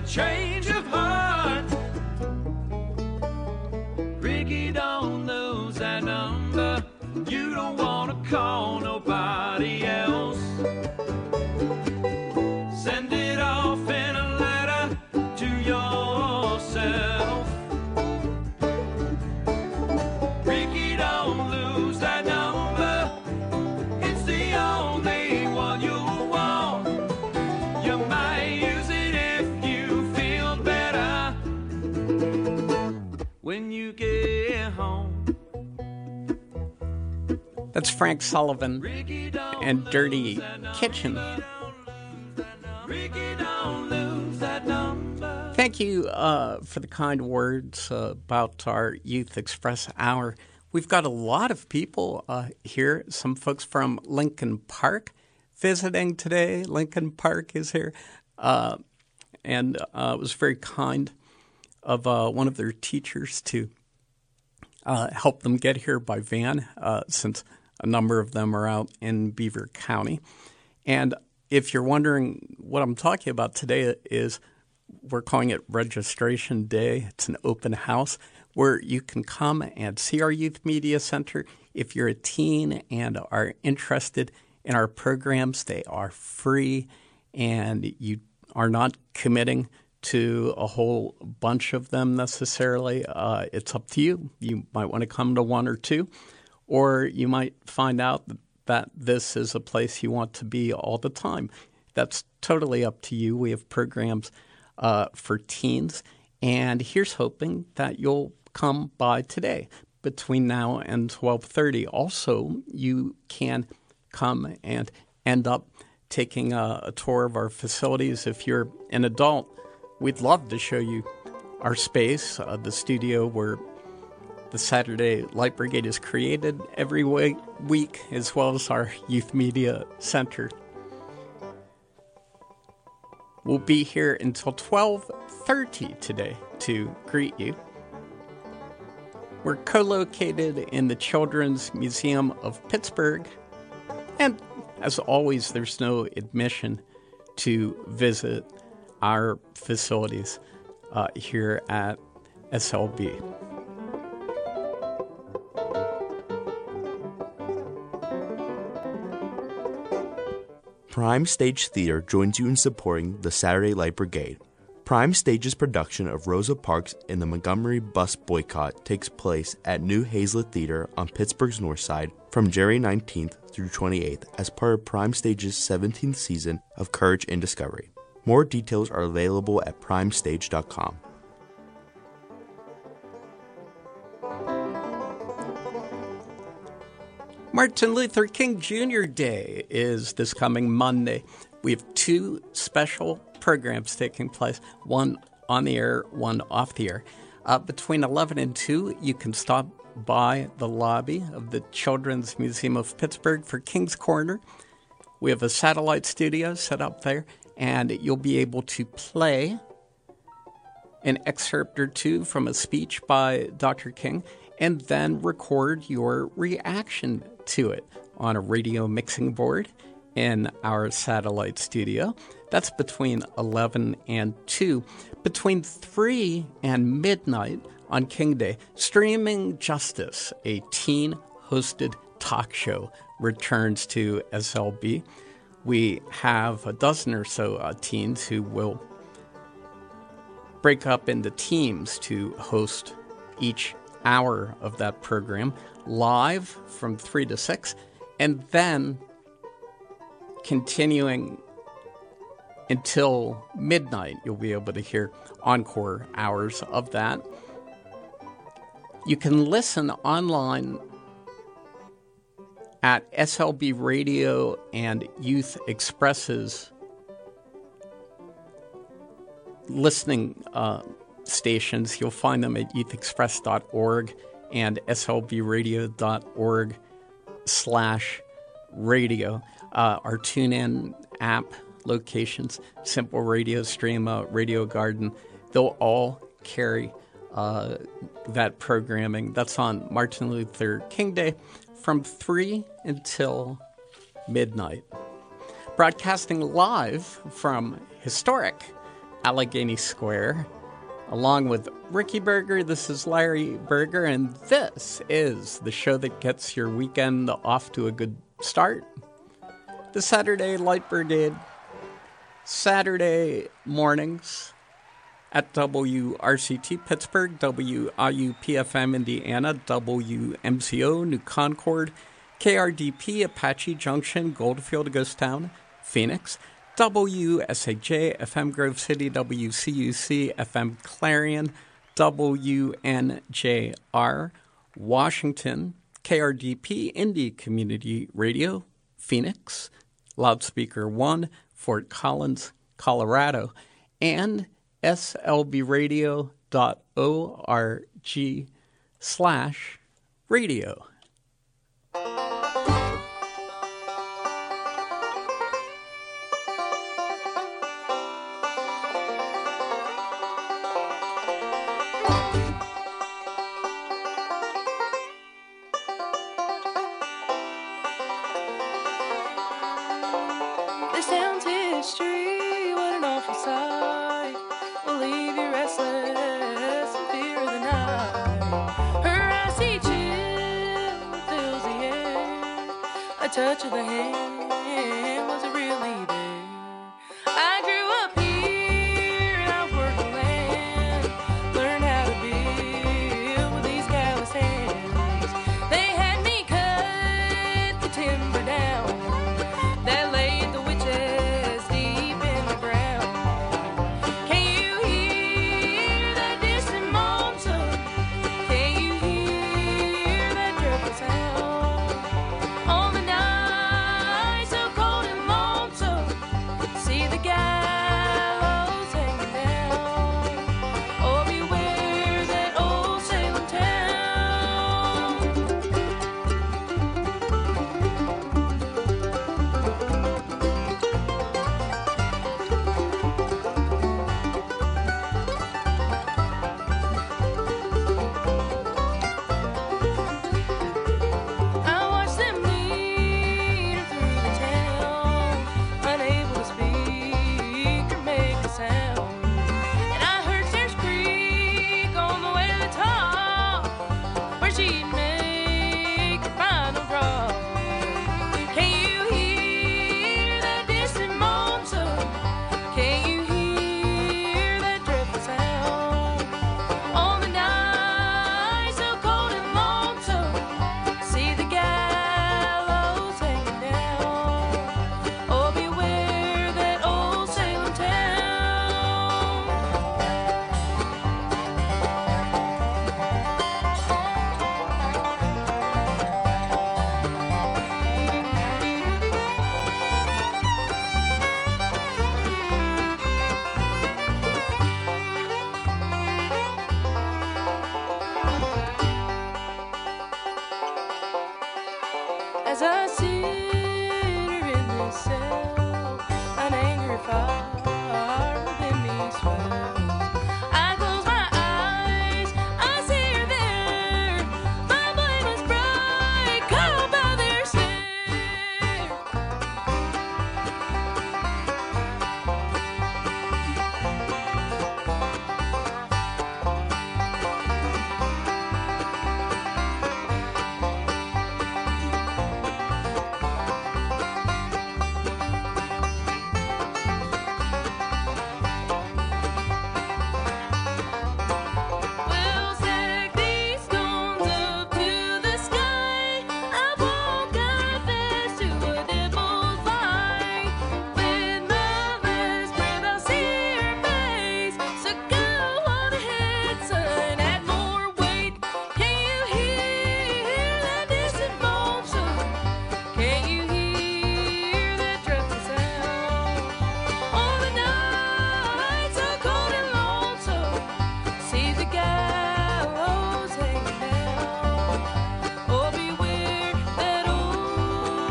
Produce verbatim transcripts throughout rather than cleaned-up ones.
change of heart. Ricky, don't lose that number. You don't want to call nobody else. Send it off in a letter to yourself. Ricky, don't lose that number. It's the only one you want. You might use it if you feel better when you get home. That's Frank Sullivan and Dirty Kitchen. Thank you uh, for the kind words uh, about our Youth Express Hour. We've got a lot of people uh, here, some folks from Lincoln Park visiting today. Lincoln Park is here. Uh, and uh, it was very kind of uh, one of their teachers to uh, help them get here by van uh, since a number of them are out in Beaver County. And if you're wondering what I'm talking about today is we're calling it Registration Day. It's an open house where you can come and see our Youth Media Center. If you're a teen and are interested in our programs, they are free and you are not committing to a whole bunch of them necessarily. Uh, it's up to you. You might want to come to one or two. Or you might find out that this is a place you want to be all the time. That's totally up to you. We have programs uh, for teens. And here's hoping that you'll come by today between now and twelve thirty. Also, you can come and end up taking a, a tour of our facilities. If you're an adult, we'd love to show you our space, uh, the studio where the Saturday Light Brigade is created every week, as well as our Youth Media Center. We'll be here until twelve thirty today to greet you. We're co-located in the Children's Museum of Pittsburgh. And as always, there's no admission to visit our facilities uh, here at S L B. Prime Stage Theater joins you in supporting the Saturday Light Brigade. Prime Stage's production of Rosa Parks in the Montgomery Bus Boycott takes place at New Hazlet Theater on Pittsburgh's North Side from January nineteenth through twenty-eighth as part of Prime Stage's seventeenth season of Courage and Discovery. More details are available at prime stage dot com. Martin Luther King Junior Day is this coming Monday. We have two special programs taking place, one on the air, one off the air. Uh, between eleven and two, you can stop by the lobby of the Children's Museum of Pittsburgh for King's Corner. We have a satellite studio set up there, and you'll be able to play an excerpt or two from a speech by Doctor King and then record your reaction to it on a radio mixing board in our satellite studio. That's between eleven and two. Between three and midnight on King Day, Streaming Justice, a teen-hosted talk show, returns to S L B. We have a dozen or so uh, teens who will break up into teams to host each hour of that program live from three to six, and then continuing until midnight. You'll be able to hear encore hours of that. You can listen online at S L B Radio and Youth Express's listening uh, stations. You'll find them at youth express dot org and S L B radio dot org slash radio. Uh, our TuneIn app locations, Simple Radio, Streama, Radio Garden, they'll all carry uh, that programming. That's on Martin Luther King Day from three until midnight. Broadcasting live from historic Allegheny Square. Along with Ricky Berger, this is Larry Berger, and this is the show that gets your weekend off to a good start. The Saturday Light Brigade, Saturday mornings at W R C T Pittsburgh, W I U P F M Indiana, W M C O New Concord, K R D P Apache Junction, Goldfield, Ghostown, Phoenix, W S A J F M Grove City, W C U C F M Clarion, W N J R Washington, K R D P Indy Community Radio, Phoenix, Loudspeaker one, Fort Collins, Colorado, and S L B radio dot org slash radio. This town's history, what an awful sight, will leave you restless in fear of the night. Her icy chill fills the air, a touch of the hand was really there. I grew up here and I've worked the land, learned how to build with these callous hands. They had me cut the timber down that laid the witches deep in the ground. Can you hear that distant moan song? Can you hear that dreadful sound? On the night so cold and lonesome, see the gallows hanging down. Oh, beware that old Salem town. I watched them lead her through the town, unable to speak or make a sound. And I heard Stairs creak on the way to the top, where she'd make her final drop. Can you hear that distant moan song? Can you hear that dreadful sound? On the night so cold and lonesome, see the gallows hanging down. Oh, beware that old Salem town. As I sit her in this cell, an angry fire within me swells. I close my eyes, I see her there, my blameless bride, caught by their snare. We'll stack these stones up to the sky. I won't confess to a devil's lie. With my last breath, I'll see her face. So go on ahead, son, add more weight. Can you hear that distant moan song? Can you hear that dreadful sound? On the night so cold and lonesome, see the gallows hanging down. Oh, beware that old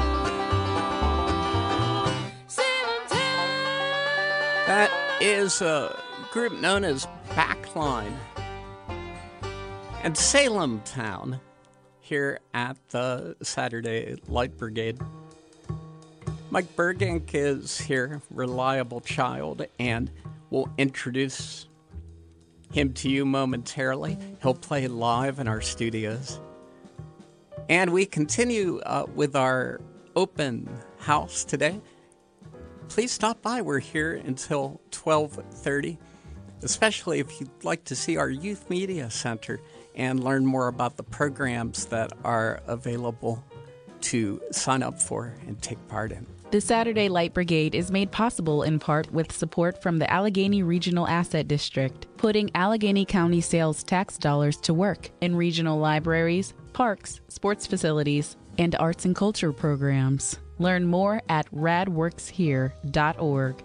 Salem town. That is a group known as Backline and Salem Town here at the Saturday Light Brigade. Mike Bergink is here, reliable child, and We'll introduce him to you momentarily. He'll play live in our studios. And we continue uh, with our open house today. Please stop by. We're here until twelve thirty, especially if you'd like to see our Youth Media Center and learn more about the programs that are available to sign up for and take part in. The Saturday Light Brigade is made possible in part with support from the Allegheny Regional Asset District, putting Allegheny County sales tax dollars to work in regional libraries, parks, sports facilities, and arts and culture programs. Learn more at rad works here dot org.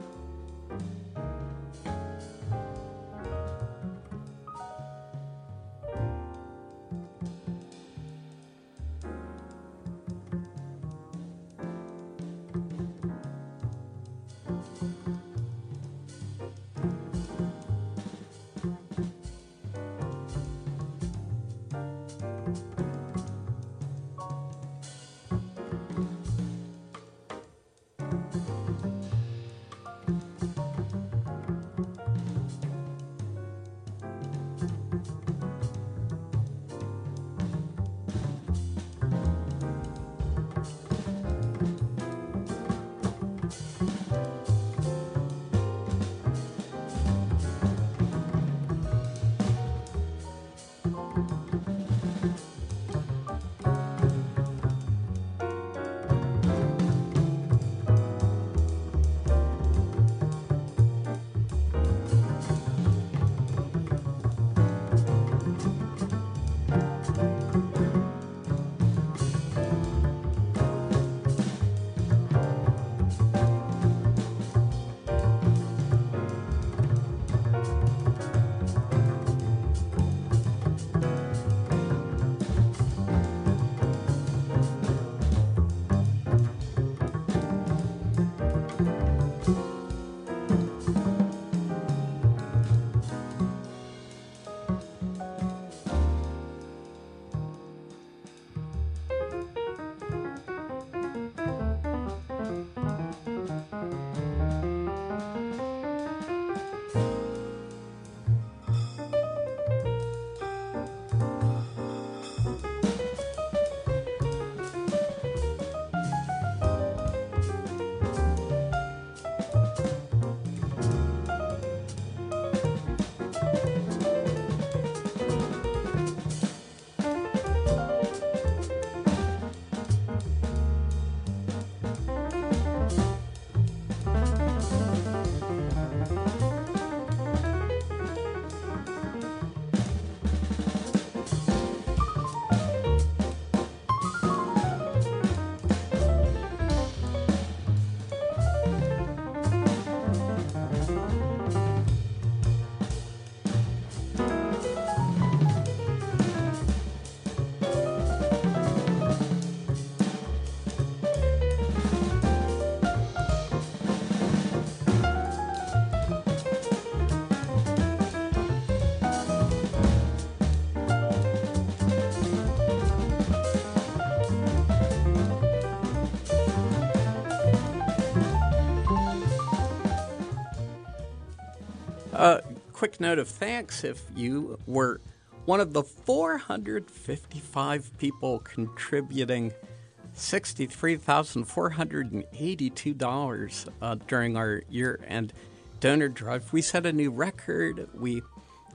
Uh, quick note of thanks if you were one of the four hundred fifty-five people contributing sixty-three thousand four hundred eighty-two dollars uh, during our year-end donor drive. We set a new record. We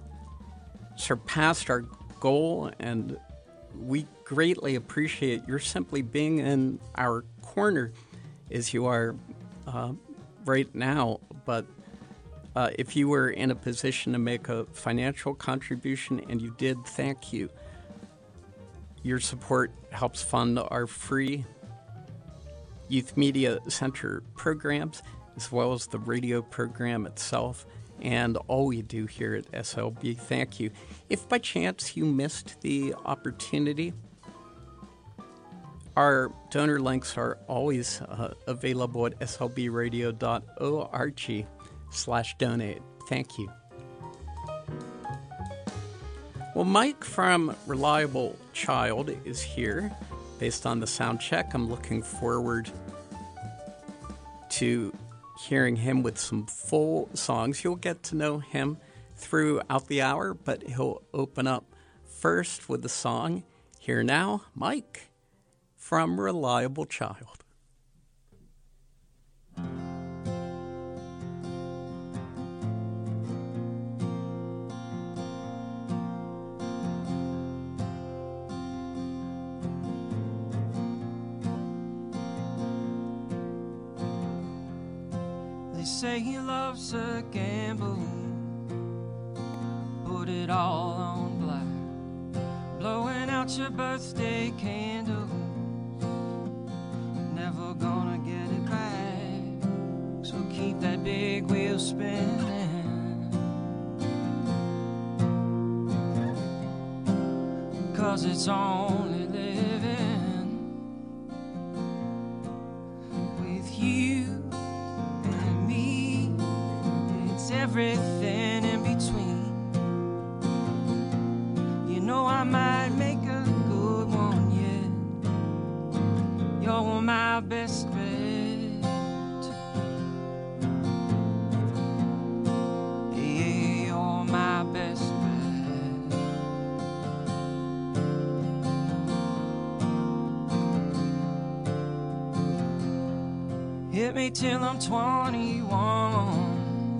surpassed our goal, and we greatly appreciate your simply being in our corner as you are uh, right now. But uh, if you were in a position to make a financial contribution and you did, thank you. Your support helps fund our free Youth Media Center programs, as well as the radio program itself, and all we do here at S L B. Thank you. If by chance you missed the opportunity, our donor links are always uh, available at S L B radio dot org slash donate. Thank you. Well, Mike from Reliable Child is here. Based on the sound check, I'm looking forward to hearing him with some full songs. You'll get to know him throughout the hour, but he'll open up first with the song. Here now, Mike from Reliable Child. They say he loves a gamble, put it all on black, blowing out your birthday candles, never gonna get it back, so keep that big wheel spinning, 'cause it's only living with you. Everything in between. You know I might make a good one, yeah. You're my best bet. Yeah, you're my best bet. Hit me till I'm twenty-one,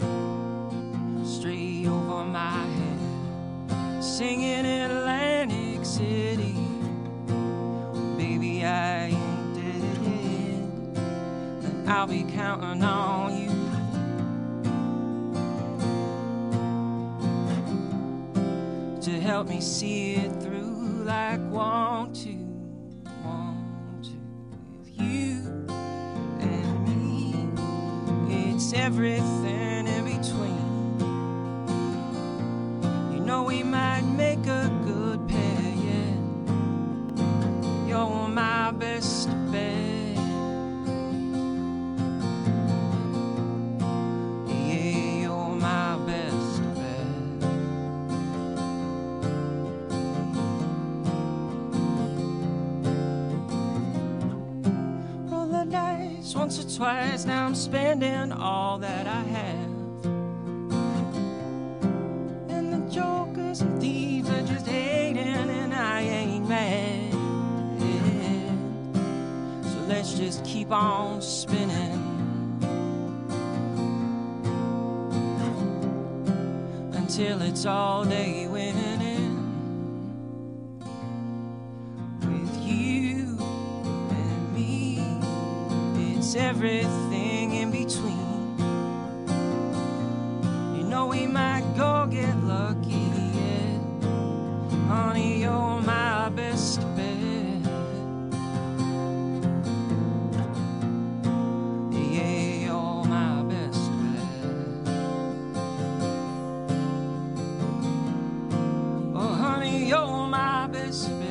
over my head, singing in Atlantic City. Baby, I ain't dead, and I'll be counting on you. To help me see it through like want to, want to. With you and me, it's everything in between. Know we might make a good pair, yeah. You're my best bet. Yeah, you're my best bet. Roll the dice once or twice, now I'm spending all that I have. Jokers and thieves are just hating, and I ain't mad. Yeah. So let's just keep on spinning until it's all day winning. With you and me, it's everything in between. You know we might go get lucky, yeah. Honey, you're my best bet. Yeah, you're my best bet. Oh, honey, you're my best bet.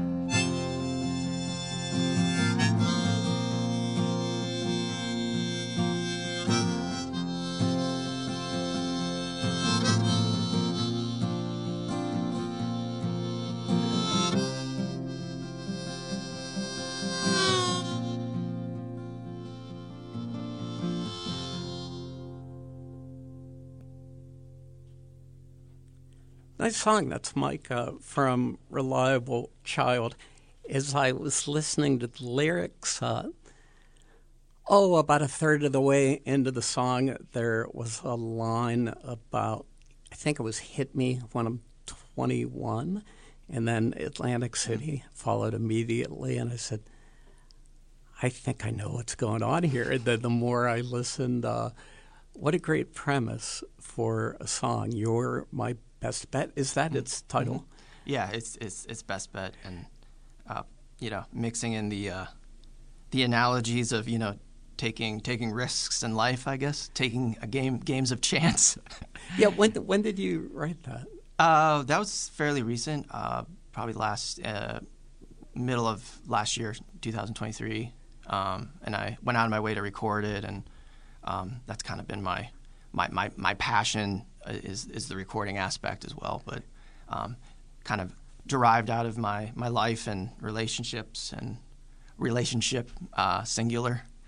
Nice song. That's Mike uh, from Reliable Child. As I was listening to the lyrics, uh, oh, about a third of the way into the song, there was a line about, I think it was "Hit Me When I'm twenty-one," and then Atlantic City followed immediately, and I said, I think I know what's going on here. The, the more I listened, uh, what a great premise for a song. You're my best bet. Is that its title? Mm-hmm. Yeah, it's it's it's best bet, and uh, you know, mixing in the uh, the analogies of you know taking taking risks in life. I guess taking a game games of chance. Yeah. When when did you write that? Uh, that was fairly recent. Uh, probably last uh, middle of last year, two thousand twenty-three. Um, and I went out of my way to record it, and um, that's kind of been my my my, my passion. Is is the recording aspect as well, but um, kind of derived out of my, my life and relationships and relationship uh, singular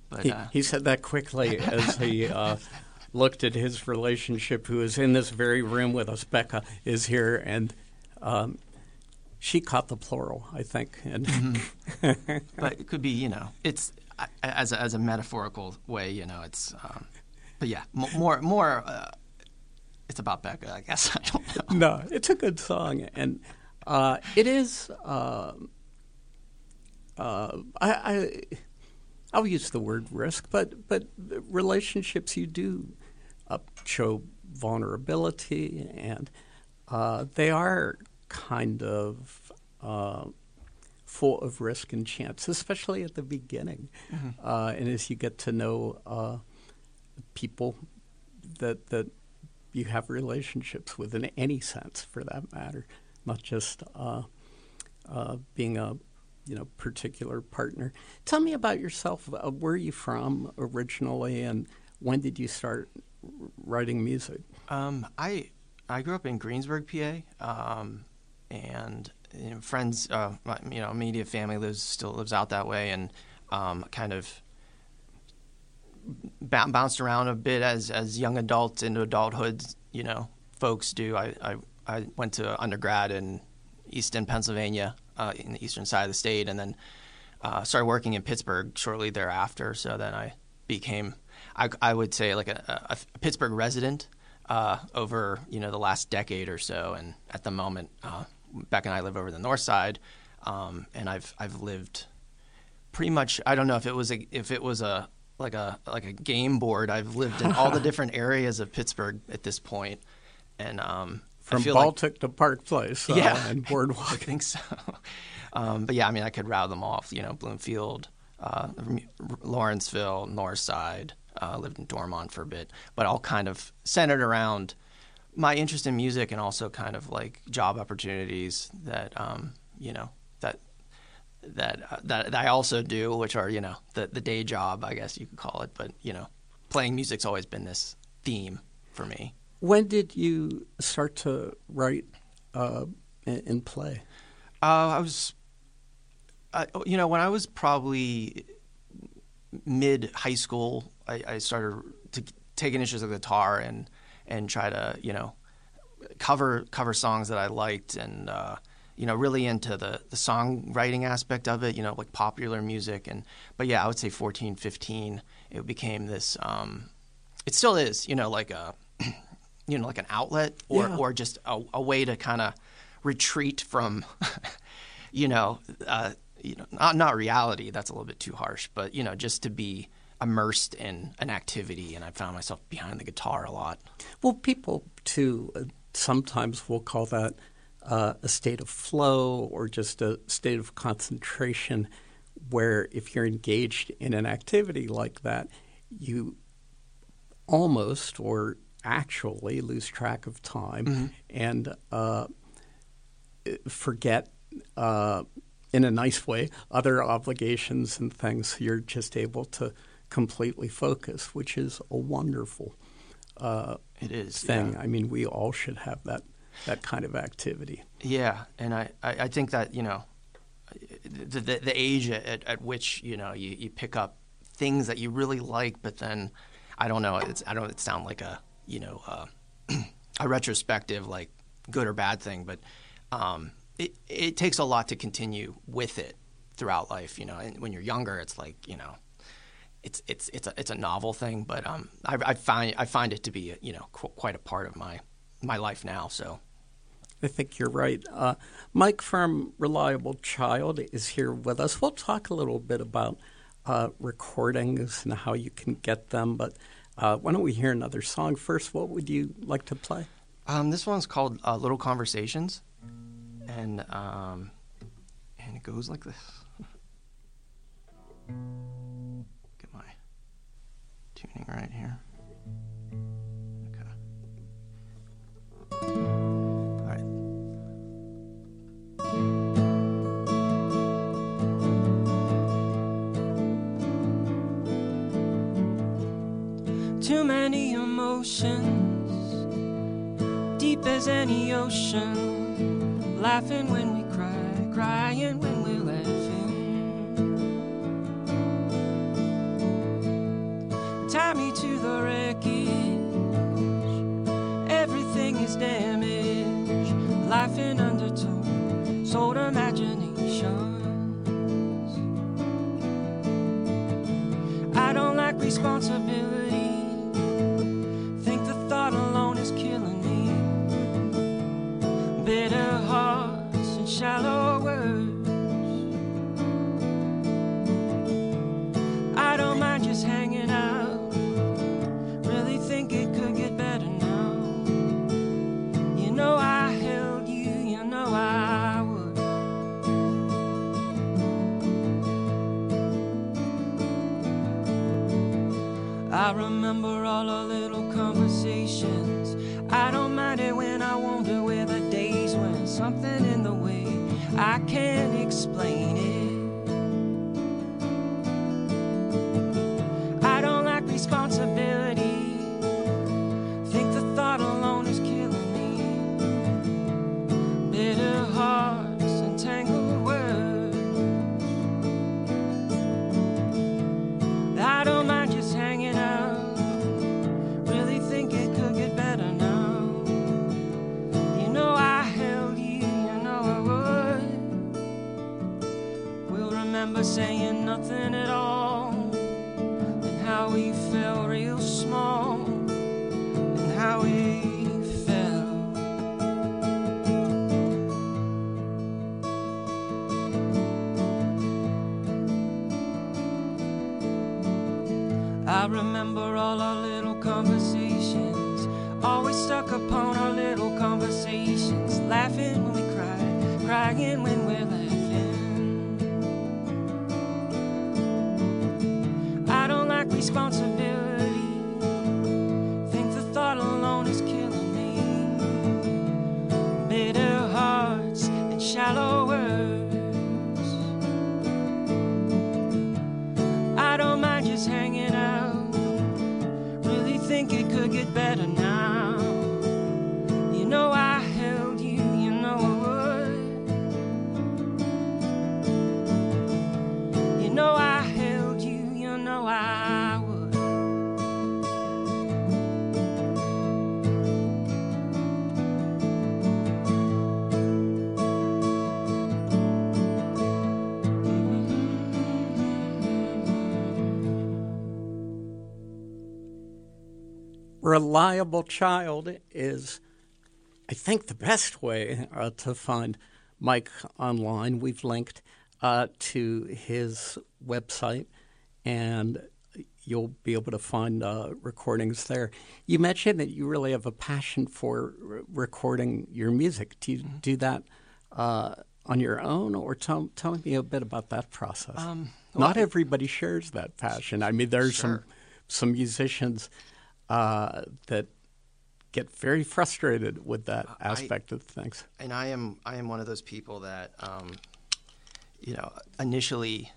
But He, uh, he said that quickly as he uh, looked at his relationship, who is in this very room with us. Becca is here, and um, she caught the plural, I think. And mm-hmm. But it could be, you know, it's uh, as a, as a metaphorical way, you know, it's. Um, but yeah, m- more more. Uh, it's about Becca, I guess. I don't know. No, it's a good song, and uh, it is. Uh, uh, I, I I'll use the word risk, but but relationships, you do uh, show vulnerability, and uh, they are kind of uh, full of risk and chance, especially at the beginning, mm-hmm. uh, and as you get to know uh, people that that. you have relationships with in any sense, for that matter, not just uh, uh, being a you know particular partner. Tell me about yourself. Uh, where are you from originally, and when did you start writing music? Um, I I grew up in Greensburg, P A, um, and you know, friends, uh, my, you know, immediate family lives still lives out that way, and um, kind of. Bounced around a bit as as young adults into adulthood, you know, folks do. I, I, I went to undergrad in Easton, Pennsylvania, uh, in the eastern side of the state, and then uh, started working in Pittsburgh shortly thereafter. So then I became, I, I would say, like a, a, a Pittsburgh resident uh, over, you know, the last decade or so. And at the moment, uh, Becca and I live over the north side, um, and I've I've lived pretty much. I don't know if it was a if it was a like a like a game board. I've lived in all the different areas of Pittsburgh at this point, and um, from I feel Baltic like, to Park Place, uh, yeah, and Boardwalk. I think so. Um, but yeah, I mean, I could rattle them off. You know, Bloomfield, uh, Lawrenceville, Northside. Uh, lived in Dormont for a bit, but all kind of centered around my interest in music and also kind of like job opportunities that um, you know that. That, uh, that that I also do, which are, you know, the, the day job, I guess you could call it. But, you know, playing music's always been this theme for me. When did you start to write uh, and, and play? Uh, I was, uh, you know, when I was probably mid high school, I, I started to take an interest in the guitar and and try to, you know, cover cover songs that I liked and. Uh, you know, really into the, the songwriting aspect of it, you know, like popular music. And but yeah, I would say fourteen, fifteen, it became this, um, it still is, you know, like a, you know, like an outlet or, yeah. or just a, a way to kind of retreat from, you know, uh, you know, not, not reality. That's a little bit too harsh, but, you know, just to be immersed in an activity. And I found myself behind the guitar a lot. Well, people, too, uh, sometimes will call that Uh, a state of flow or just a state of concentration where if you're engaged in an activity like that, you almost or actually lose track of time mm-hmm. and uh, forget, uh, in a nice way, other obligations and things. You're just able to completely focus, which is a wonderful uh, it is, thing. yeah. I mean, we all should have that. that kind of activity. Yeah, and I, I, I think that, you know, the the, the age at, at which, you know, you, you pick up things that you really like, but then, I don't know, it's I don't it sound like a, you know, uh, a retrospective, like, good or bad thing, but um, it, it takes a lot to continue with it throughout life, you know, and when you're younger, it's like, you know, it's it's it's a, it's a novel thing, but um, I, I, find, I find it to be, you know, qu- quite a part of my, my life now, so... I think you're right. Uh, Mike from Reliable Child is here with us. We'll talk a little bit about uh, recordings and how you can get them, but uh, why don't we hear another song first? What would you like to play? Um, this one's called uh, Little Conversations, and um, and it goes like this. Get my tuning right here. Too many emotions, deep as any ocean. Laughing when we cry, crying when we're laughing. me to the wreckage. Everything is damaged. Life in undertone, sold imaginations. I don't like responsibility. Think the thought alone is killing me. Bitter hearts and shallow words. I don't mind just hanging out. Really think it could get better now. You know I held you, you know I would. I remember all our little conversations. I don't mind it when I wonder where the days went. Something in the way I can't explain it. I don't like responsibility. Think the thought alone is killing me. Bitter hearts and tangled words. I don't mind just hanging out. Really think it could get better now. You know I held you, you know I would. We'll remember saying nothing at all. And how we felt real small. And how we felt. I remember all our little conversations. Always stuck upon our little conversations. Laughing when we cry, crying when we're laughing. I don't like responsibility. Think the thought alone is killing me. Bitter hearts and shallow words. I don't mind just hanging out. Really think it could get better now. You know I held you, you know I would. You know I held you, you know I would. Reliable Child is, I think, the best way uh, to find Mike online. We've linked uh, to his website, and you'll be able to find uh, recordings there. You mentioned that you really have a passion for r- recording your music. Do you do that uh, on your own, or tell, tell me a bit about that process? Um, well, Not I- everybody shares that passion. I mean, there's Sure. some some musicians uh, that get very frustrated with that aspect I, of things. And I am I am one of those people that, um, you know, initially,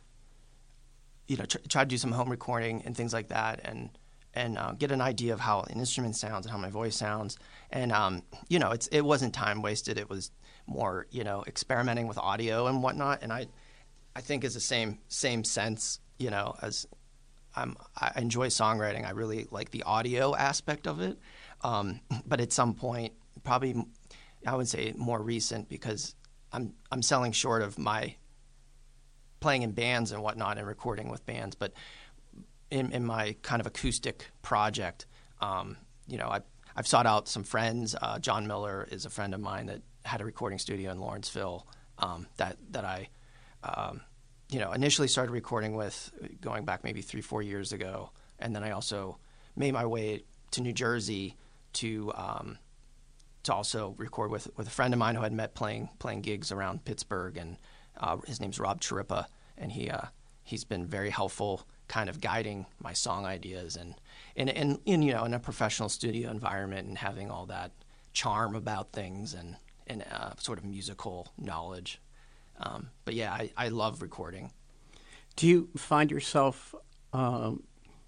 you know, tr- try to do some home recording and things like that, and and uh, get an idea of how an instrument sounds and how my voice sounds. And um, you know, it's it wasn't time wasted. It was more, you know, experimenting with audio and whatnot. And I, I think is the same same sense, you know, as I'm, I enjoy songwriting. I really like the audio aspect of it. Um, but at some point, probably, I would say more recent, because I'm I'm selling short of my playing in bands and whatnot and recording with bands. But in, in my kind of acoustic project, um, you know, I, I've sought out some friends. Uh, John Miller is a friend of mine that had a recording studio in Lawrenceville um, that that I. Um, you know, initially started recording with going back maybe three, four years ago. And then I also made my way to New Jersey to um, to also record with, with a friend of mine who had met playing playing gigs around Pittsburgh. And uh, his name's Rob Chirippa. And he, uh, he's been very helpful kind of guiding my song ideas and, and, and, and, you know, in a professional studio environment and having all that charm about things and, and uh, sort of musical knowledge. Um, but yeah, I, I love recording. Do you find yourself um,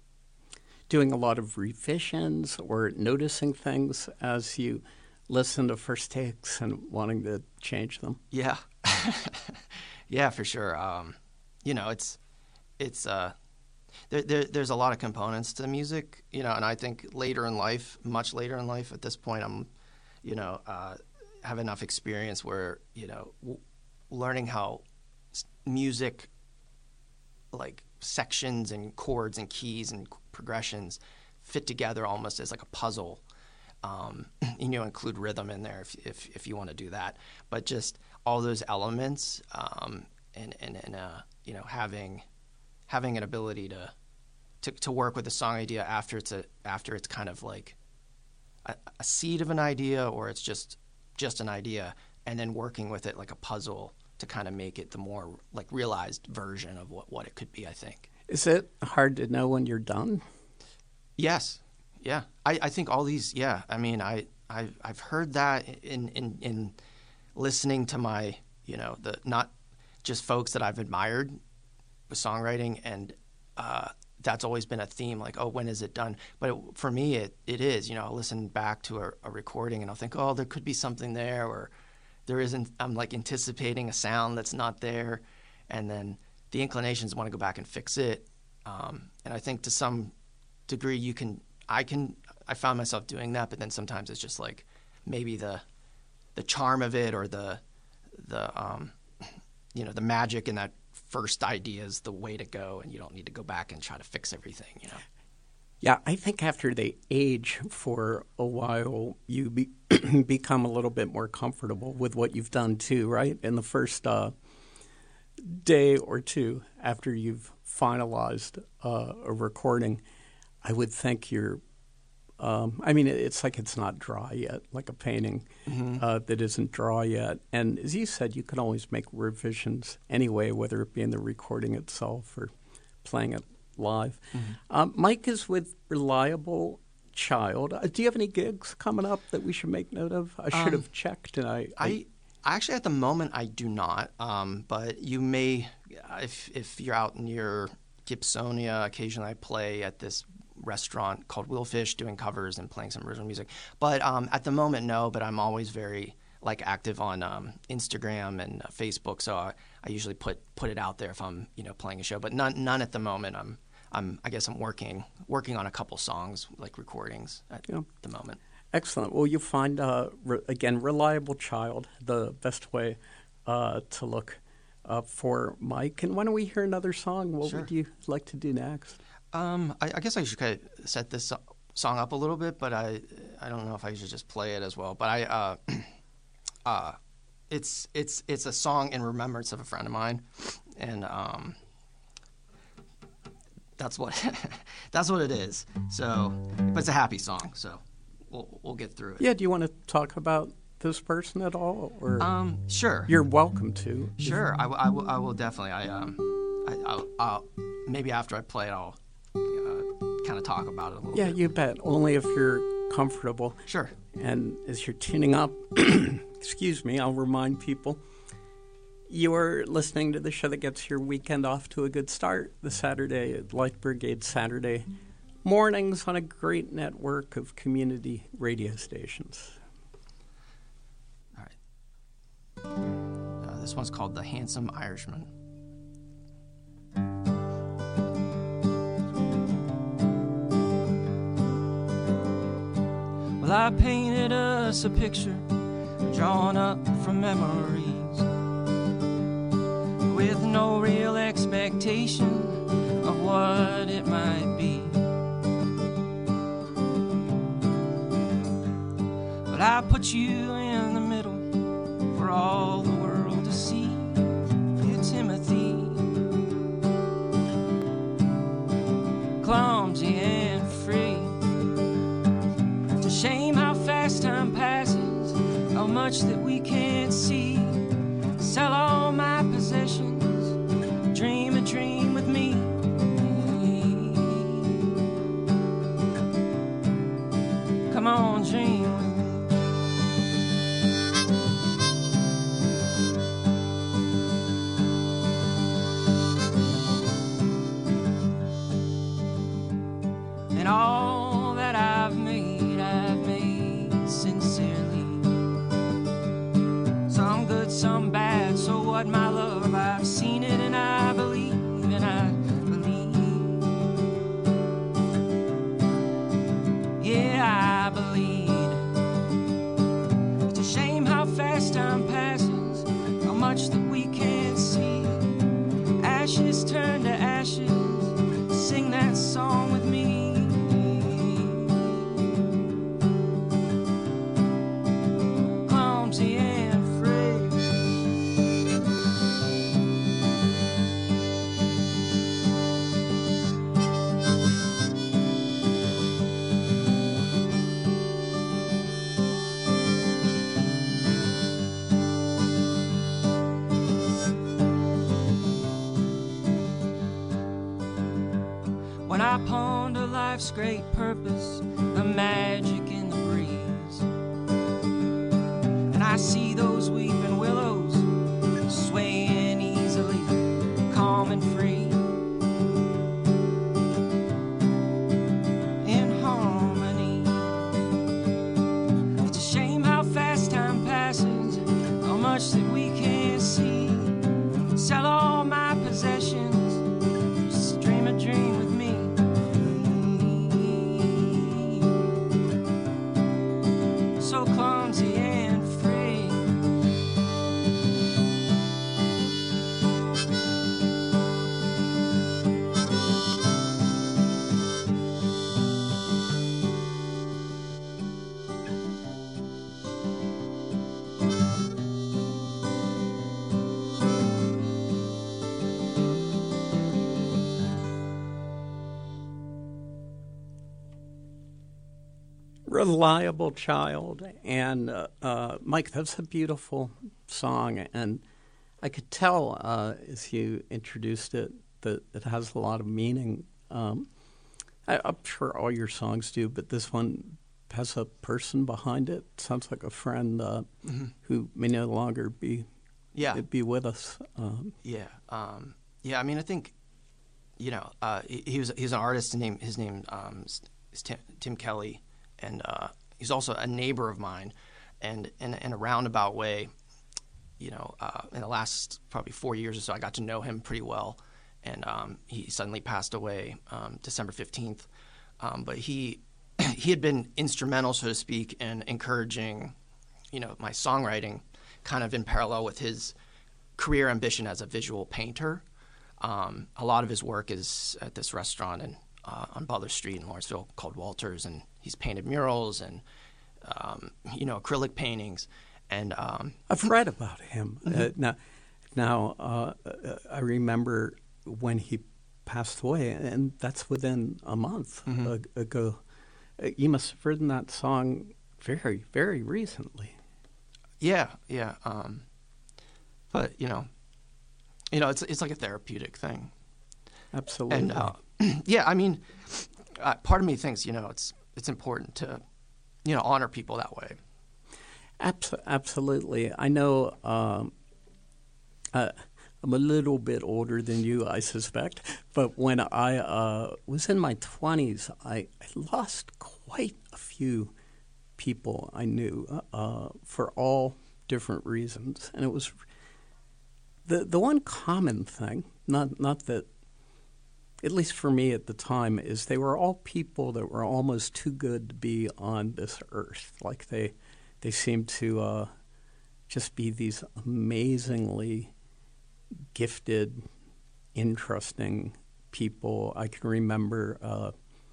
doing a lot of revisions or noticing things as you listen to first takes and wanting to change them? Yeah, yeah, for sure. Um, you know, it's it's uh, there, there, there's a lot of components to music, you know, and I think later in life, much later in life, at this point, I'm, you know, uh, have enough experience where, you know, w- learning how s- music, like sections and chords and keys and progressions fit together almost as like a puzzle. Um, you know, include rhythm in there if if, if you want to do that, but just all those elements, um, and and, and uh, you know, having having an ability to, to to work with a song idea after it's a after it's kind of like a, a seed of an idea, or it's just just an idea, and then working with it like a puzzle to kind of make it the more like realized version of what, what it could be, I think. Is it hard to know when you're done? Yes. Yeah. I, I think all these, yeah. I mean, I, I, I've heard that in, in, in listening to my, you know, the not just folks that I've admired with songwriting, and uh, that's always been a theme, like, oh, when is it done? But it, for me, it, it is, you know, I'll listen back to a, a recording and I'll think, oh, there could be something there, or there isn't, I'm like anticipating a sound that's not there. And then the inclinations want to go back and fix it. Um, and I think to some degree you can, I can, I found myself doing that, but then sometimes it's just like maybe the, the charm of it, or the, the, um, you know, the magic in that first idea is the way to go, and you don't need to go back and try to fix everything, you know? Yeah, I think after they age for a while, you be, become a little bit more comfortable with what you've done too, right? In the first uh, day or two after you've finalized uh, a recording, I would think you're, um, I mean, it's like it's not dry yet, like a painting mm-hmm. uh, that isn't dry yet. And as you said, you can always make revisions anyway, whether it be in the recording itself or playing it live. Mm-hmm. Um, Mike is with Reliable Child. Uh, do you have any gigs coming up that we should make note of? I should um, have checked. And I, I, I actually, at the moment, I do not. Um, but you may, if if you're out near Gibsonia, occasionally I play at this restaurant called Willfish, doing covers and playing some original music. But um, at the moment, no. But I'm always very like active on um, Instagram and uh, Facebook, so I, I usually put put it out there if I'm you know playing a show. But none none at the moment. I'm I'm I guess I'm working working on a couple songs, like recordings at yeah. the moment. Excellent. Well, you'll find uh, re- again, Reliable Child, the best way uh, to look uh, for Mike. And why don't we hear another song? What Sure. would you like to do next? Um, I, I guess I should kind of set this so- song up a little bit, but I I don't know if I should just play it as well. But I. Uh, Uh, it's it's it's a song in remembrance of a friend of mine, and um, that's what that's what it is. So, but it's a happy song, so we'll we'll get through it. Yeah. Do you want to talk about this person at all, or um, sure, you're welcome to. Sure, I, w- I, w- I will definitely. I um, I, I'll, I'll maybe after I play it, I'll uh, kind of talk about it a little yeah, bit. Yeah, you bet. Only if you're comfortable. Sure. And as you're tuning up, excuse me, I'll remind people, you're listening to the show that gets your weekend off to a good start, the Saturday Light Brigade Saturday mornings on a great network of community radio stations. All right. Uh, this one's called The Handsome Irishman. Well, I painted us a picture drawn up from memories, with no real expectation of what it might be. But I put you in the middle for all the world to see. You, Timothy, clumsy and free. Shame how fast time passes, how much that we can't see. Sell all my possessions, dream a dream with me. Come on, dream with me. And all that I've made, I've made sincerely. Some good, some bad, so what, my love? I've seen it and I believe, and I believe. life's great purpose, a magic in the breeze. And I see those weeping willows swaying easily, calm and free, in harmony. It's a shame how fast time passes, how much that we can't see. Sell all my possessions, just dream a dream with me. So clumsy and free. Reliable Child. And uh, uh, Mike, that's a beautiful song. And I could tell uh, as you introduced it that it has a lot of meaning. Um, I, I'm sure all your songs do, but this one has a person behind it. Sounds like a friend uh, Mm-hmm. who may no longer be Yeah. be with us. Um, Yeah, um, yeah. I mean, I think, you know, uh, he, he was he's an artist. Name his name um, is is Tim, Tim Kelly, and uh, he's also a neighbor of mine. And in, in a roundabout way, you know, uh, in the last probably four years or so, I got to know him pretty well. And um, he suddenly passed away um, December fifteenth. Um, but he he had been instrumental, so to speak, in encouraging, you know, my songwriting, kind of in parallel with his career ambition as a visual painter. Um, a lot of his work is at this restaurant in, uh, on Butler Street in Lawrenceville called Walters, and he's painted murals and, um, you know, acrylic paintings. And um, I've read about him. Mm-hmm. Uh, now, now uh, I remember when he passed away, and that's within a month mm-hmm. ago. You must have written that song very, very recently. Yeah, yeah. Um, but you know, you know, it's it's like a therapeutic thing. Absolutely. And uh, yeah, I mean, uh, part of me thinks, you know, it's it's important to, you know, honor people that way. Abs- absolutely. I know. Um, uh, I'm a little bit older than you, I suspect, but when I uh, was in my twenties, I, I lost quite a few people I knew uh, for all different reasons, and it was the the one common thing. Not not that, at least for me at the time, is they were all people that were almost too good to be on this earth. Like they they seemed to uh, just be these amazingly gifted, interesting people. I can remember uh,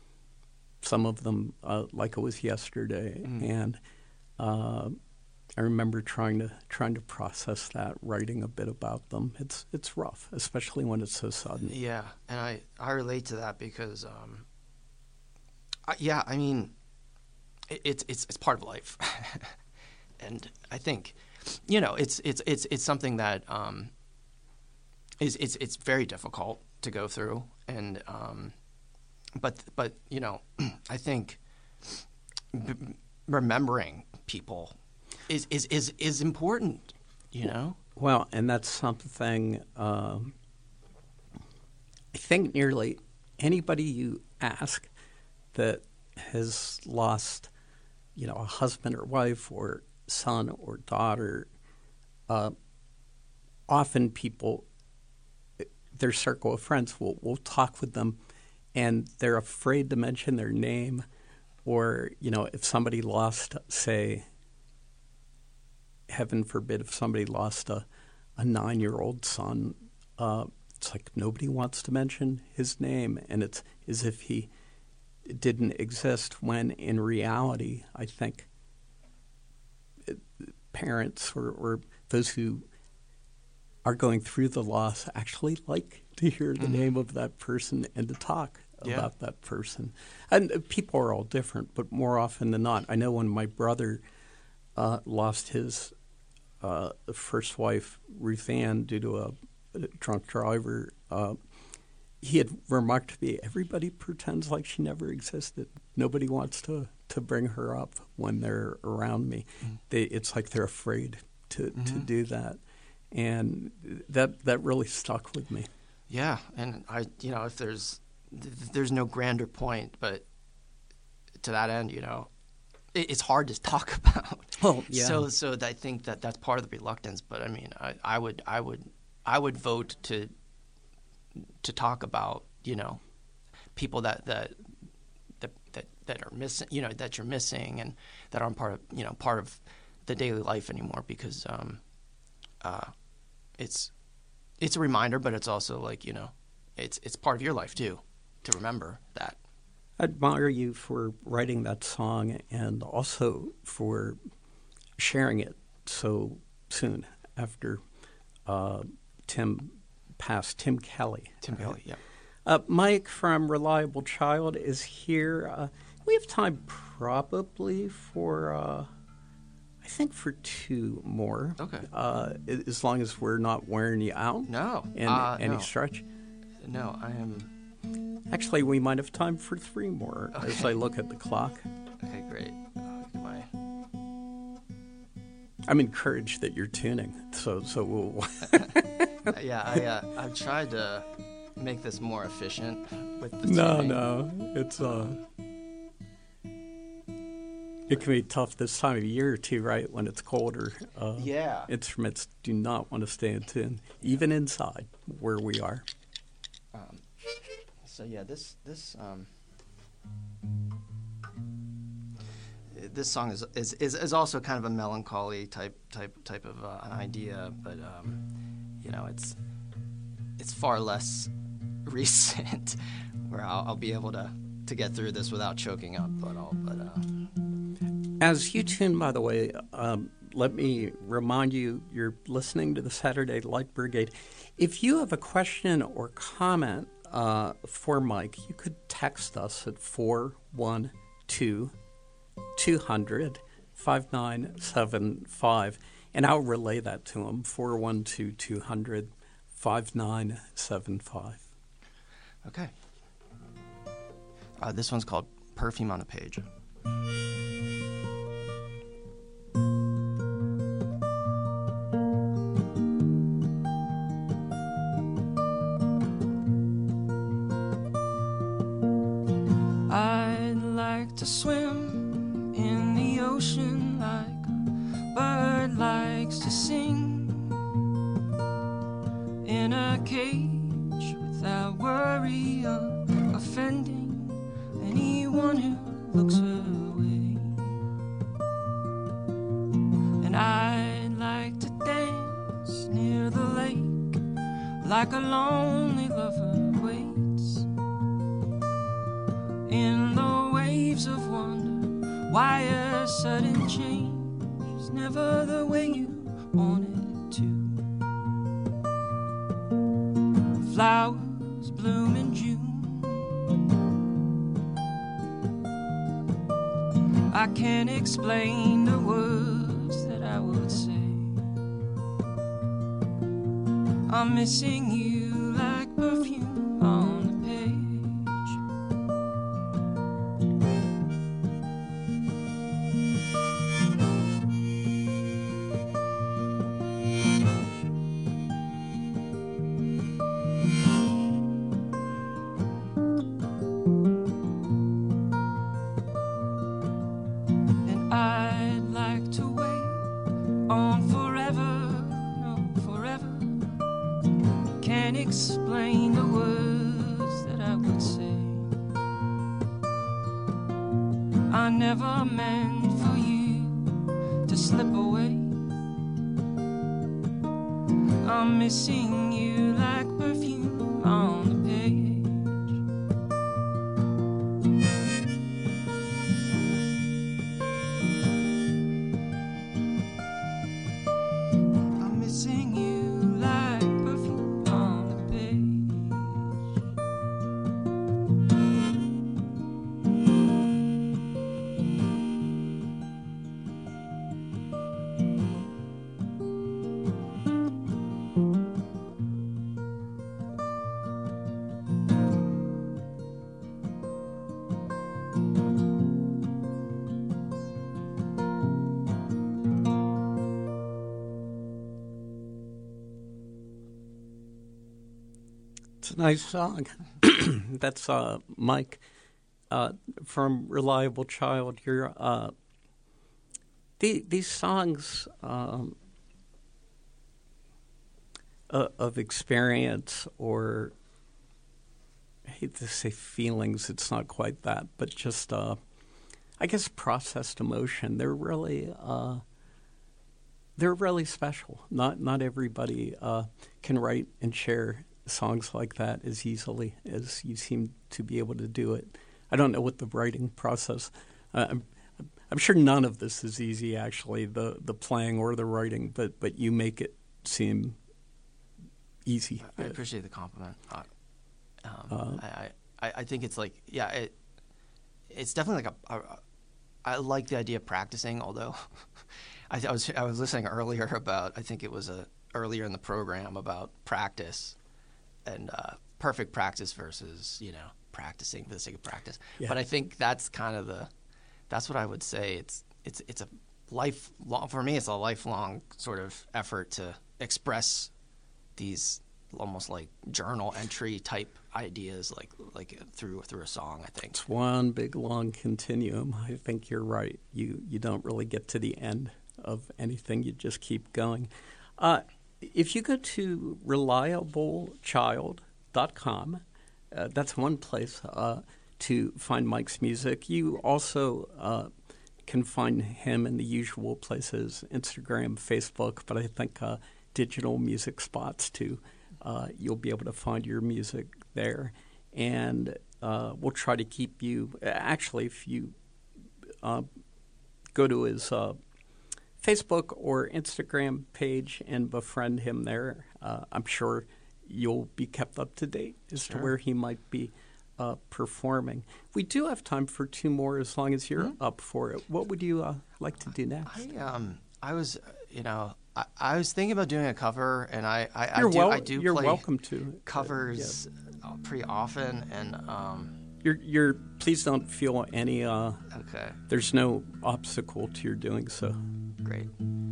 some of them uh, like it was yesterday, mm. and uh, I remember trying to trying to process that, writing a bit about them. It's it's rough, especially when it's so sudden. Yeah, and I, I relate to that because, um, I, yeah, I mean, it, it's it's it's part of life, and I think, you know, it's it's it's it's something that. Um, It's, it's it's very difficult to go through, and um, but but you know, I think b- remembering people is, is is is important, you know. Well, and that's something um, I think nearly anybody you ask that has lost, you know, a husband or wife or son or daughter, uh, often people. Their circle of friends will will talk with them, and they're afraid to mention their name, or you know, if somebody lost, say, heaven forbid, if somebody lost a, a nine-year-old son, uh, it's like nobody wants to mention his name, and it's as if he didn't exist. When in reality, I think parents or, or those who are going through the loss actually like to hear the mm-hmm. name of that person and to talk yeah. about that person. And uh, people are all different, but more often than not, I know when my brother uh, lost his uh, first wife, Ruth Ann, due to a, a drunk driver, uh, he had remarked to me, everybody pretends like she never existed. Nobody wants to, to bring her up when they're around me. Mm-hmm. They, it's like they're afraid to, mm-hmm. to do that. And that that really stuck with me. Yeah, and I, you know, if there's there's no grander point, but to that end, you know, it, it's hard to talk about. Oh, yeah. So, so I think that that's part of the reluctance. But I mean, I, I would, I would, I would vote to to talk about, you know, people that that that that, that are missing, you know, that you're missing, and that aren't part of, you know, part of the daily life anymore, because um, uh, it's it's a reminder, but it's also like, you know, it's it's part of your life too, to remember that. I admire you for writing that song and also for sharing it so soon after uh, Tim passed. Tim Kelly. Tim right? Kelly, yeah. Uh, Mike from Reliable Child is here. Uh, we have time probably for, uh, I think, for two more. Okay. Uh, as long as we're not wearing you out. No. In uh, any no. stretch. No, I am. Actually, we might have time for three more Okay. as I look at the clock. Okay, great. Uh, my... I'm encouraged that you're tuning. So, so we'll. yeah, I uh, I've tried to make this more efficient with the no, tuning. no, it's uh, it can be tough this time of year too, right? When it's colder. Uh, Yeah. Instruments do not want to stay in tune, even inside where we are. Um, so yeah, this this um, this song is, is is is also kind of a melancholy type type type of uh, an idea, but um, you know, it's it's far less recent, where I'll, I'll be able to to get through this without choking up at all. But uh, As you tune, by the way, um, let me remind you, you're listening to the Saturday Light Brigade. If you have a question or comment uh, for Mike, you could text us at four one two, two hundred, five nine seven five, and I'll relay that to him, four one two, two hundred, five nine seven five. okay, uh, this one's called "Perfume on a Page." I'd like to swim in the ocean like a bird likes to sing, in a cage without worry of offending anyone who looks away. And I'd like to dance near the lake like a lonely lover waits, in the waves of wonder, why a sudden change is never the way you want it to. Flowers bloom in June, I can't explain the words that I would say. I'm missing you like perfume on the page. And I'd like to wait on forever, no forever. Can't explain the words that I would say. I never meant for you to slip away. I'm missing you like perfume on the page. I'm missing you like perfume on the page. That's a nice song. That's uh, Mike uh, from Reliable Child. You're, uh, the, these songs um, uh, of experience, or I hate to say feelings, it's not quite that, but just, uh, I guess, processed emotion. They're really... Uh, They're really special. Not not everybody uh, can write and share songs like that as easily as you seem to be able to do it. I don't know what the writing process. Uh, I'm I'm sure none of this is easy, actually, the the playing or the writing. But but you make it seem easy. I appreciate the compliment. Uh, um, Uh, I, I I think it's like yeah it it's definitely like a, a I like the idea of practicing, although. I, I was I was listening earlier about I think it was a earlier in the program about practice and uh, perfect practice versus you know practicing for the sake of practice. Yeah. But I think that's kind of the that's what I would say. It's it's it's a lifelong for me. It's a lifelong sort of effort to express these almost like journal entry type ideas, like like through through a song. I think it's one big long continuum. I think you're right. You you don't really get to the end of anything, you just keep going. Uh, if you go to reliable child dot com, uh, that's one place uh, to find Mike's music. You also uh, can find him in the usual places, Instagram, Facebook, but I think uh, digital music spots too. Uh, you'll be able to find your music there. And uh, we'll try to keep you, actually, if you uh, go to his uh, Facebook or Instagram page and befriend him there, uh, I'm sure you'll be kept up to date as Sure. to where he might be uh, performing. We do have time for two more as long as you're Mm-hmm. up for it. What would you uh, like to do next? I um I was you know I, I was thinking about doing a cover, and I I, you're I do wel- I do you're play welcome to. covers uh, pretty often, and um You're, you're, please don't feel any, uh, okay, there's no obstacle to your doing so. great.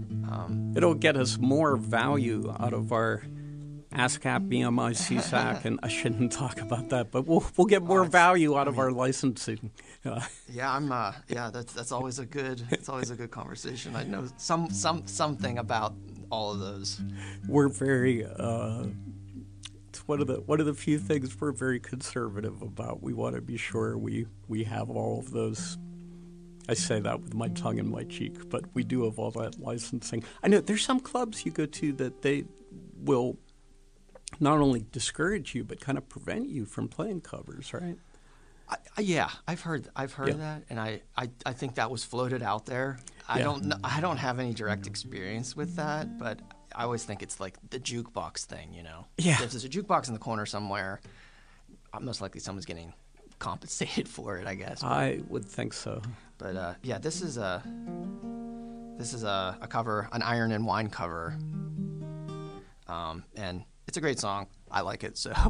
Um, It'll get us more value out of our ASCAP, B M I, C SAC, and I shouldn't talk about that, but we'll we'll get more it's- value out I of mean- our licensing. Uh, yeah, I'm uh yeah that's that's always a good it's always a good conversation. I know some some something about all of those. we're very, uh, it's one of the one of the few things we're very conservative about. We want to be sure we, we have all of those. I say that with my tongue in my cheek, but we do have all that licensing. I know there's some clubs you go to that they will not only discourage you, but kind of prevent you from playing covers, right? I, I, yeah, I've heard I've heard Yeah. that, and I, I, I think that was floated out there. I Yeah. don't kn- I don't have any direct experience with that, but I always think it's like the jukebox thing, you know. Yeah. If there's a jukebox in the corner somewhere, uh, most likely someone's getting compensated for it, I guess. But, I would think so. but uh, yeah, this is a this is a, a cover, an Iron and Wine cover, um, and it's a great song. I like it so.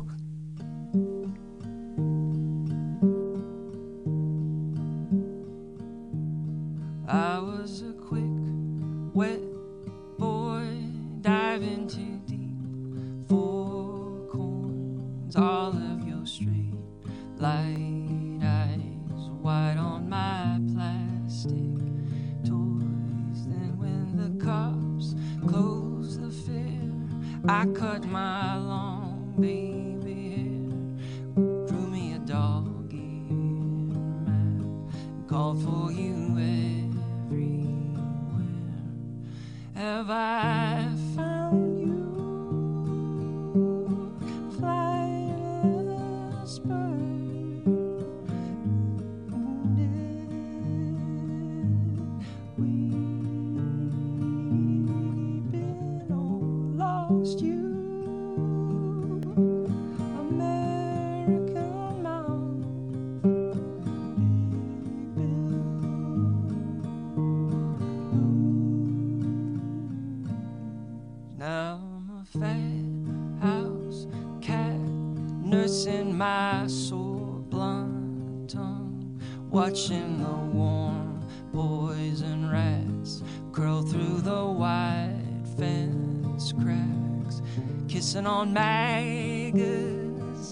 I was a quick, wet boy diving too deep. Four corners, all of your straight light eyes, white on my plastic toys. Then when the cops closed the fair, I cut my long baby hair, drew me a dog ear map, called for you everywhere. Have I found you, flightless bird, wounded? Weeping or lost you, American Mount, Big Bill. Now I'm a fat house cat, nursing my sore blunt tongue, watching the warm poison rats curl through the white fence cracks, kissing on magazines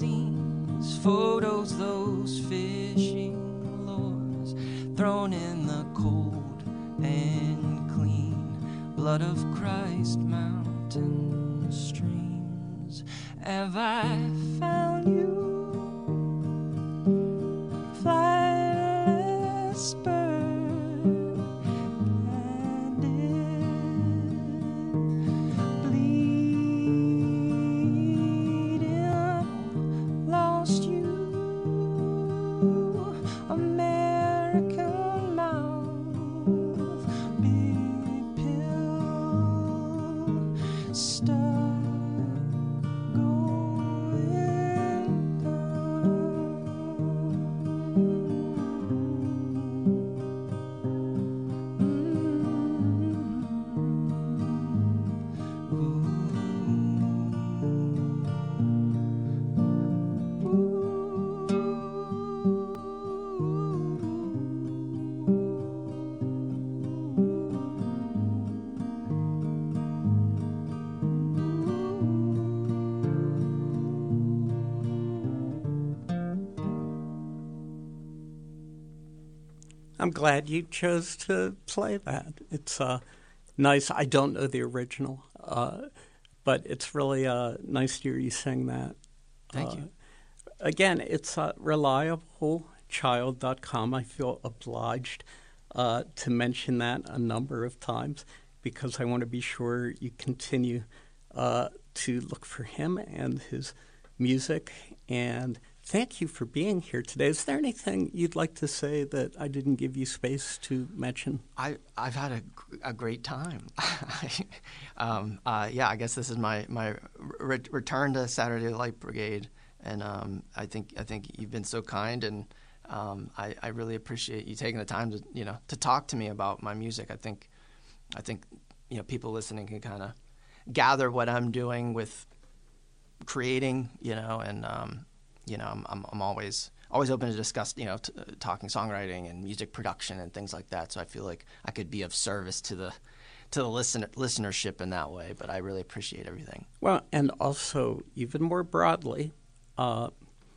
photos, those fishing lures, thrown in the cold and clean blood of Christ, mountain streams. Have I found you, flightless bird, landed, bleeding, lost you, American mouth, big pill, star going down. I'm glad you chose to play that. It's uh, nice. I don't know the original, uh, but it's really uh, nice to hear you sing that. Thank uh, you. Again, it's uh, reliable child dot com. I feel obliged uh, to mention that a number of times because I want to be sure you continue uh, to look for him and his music. And thank you for being here today. Is there anything you'd like to say that I didn't give you space to mention? I, I've had a, a great time. um, uh, yeah, I guess this is my, my re- return to Saturday Light Brigade. And um, I think I think you've been so kind, and um, I, I really appreciate you taking the time to you know to talk to me about my music. I think I think you know people listening can kind of gather what I'm doing with creating, you know, and um, you know I'm, I'm I'm always always open to discuss you know t- talking songwriting and music production and things like that. So I feel like I could be of service to the to the listener listenership in that way. But I really appreciate everything. Well, and also even more broadly. Uh,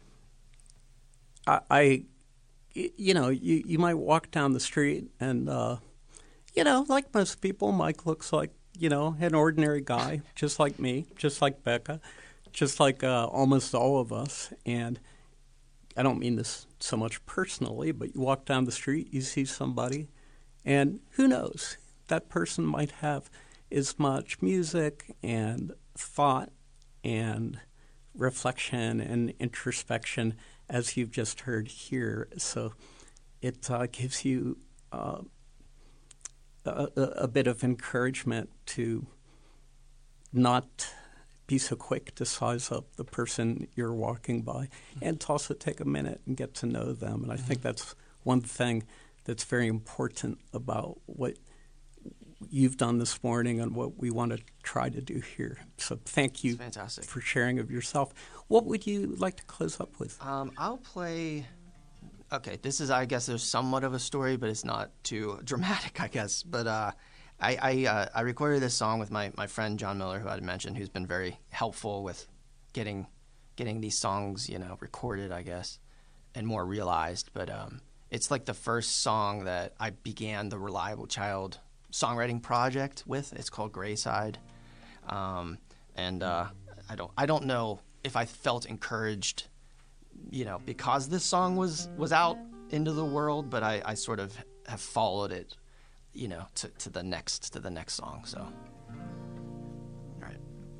I, I, you know, you, you might walk down the street and, uh, you know, like most people, Mike looks like, you know, an ordinary guy, just like me, just like Becca, just like uh, almost all of us. And I don't mean this so much personally, but you walk down the street, you see somebody, and who knows, that person might have as much music and thought and reflection and introspection as you've just heard here. So it uh, gives you uh, a, a bit of encouragement to not be so quick to size up the person you're walking by and to also take a minute and get to know them. And I think that's one thing that's very important about what you've done this morning and what we want to try to do here. So thank you fantastic. for sharing of yourself. What would you like to close up with? Um, I'll play. Okay, this is, I guess, there's somewhat of a story, but it's not too dramatic, I guess. But uh, I I, uh, I recorded this song with my, my friend John Miller, who I had mentioned, who's been very helpful with getting getting these songs, you know, recorded, I guess, and more realized. But um, it's like the first song that I began the Reliable Child songwriting project with. It's called Grayside, um, and uh, I don't I don't know if I felt encouraged, you know, because this song was was out into the world, but I, I sort of have followed it, you know, to, to the next to the next song. So, all right.